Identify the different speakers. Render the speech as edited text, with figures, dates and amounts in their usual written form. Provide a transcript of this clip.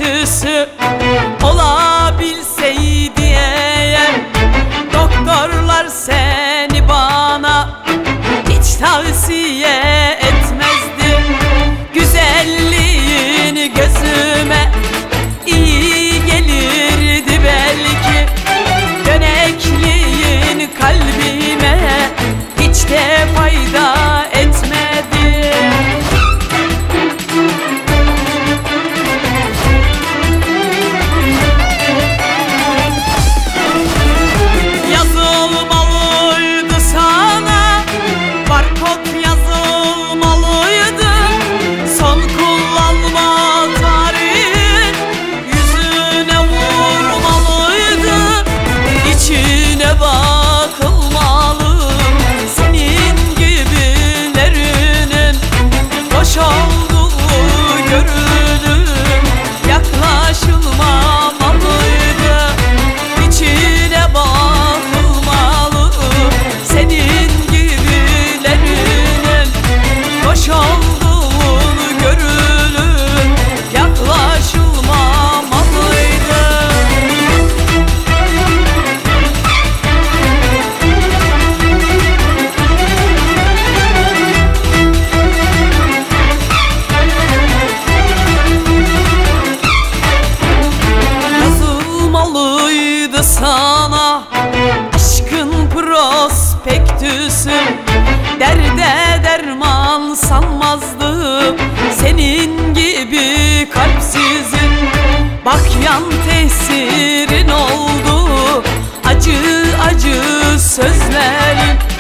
Speaker 1: prospektüsü olabilseydi eğer, doktorlar seni bana hiç tavsiye etmezdi. Güzelliğin gözüme iyi gelirdi belki, dönekliğin kalbime hiç de fayda etmedi. Yazılmalıydı sana, barkod yazılmalıydı, son kullanma tarihin yüzüne vurmalıydı, içine bakılmalı. Senin gibilerinin boş olduğu görülür, yaklaşılmamalıydı, içine bakılmalı. Senin gibilerinin boş olduğunu görülür, yaklaşılmamalıydı. Yazılmalıydı sana aşkın prospektüsü, derde derman sanmazdım senin gibi kalpsizin. Bak yan tesirin oldu acı acı sözlerin,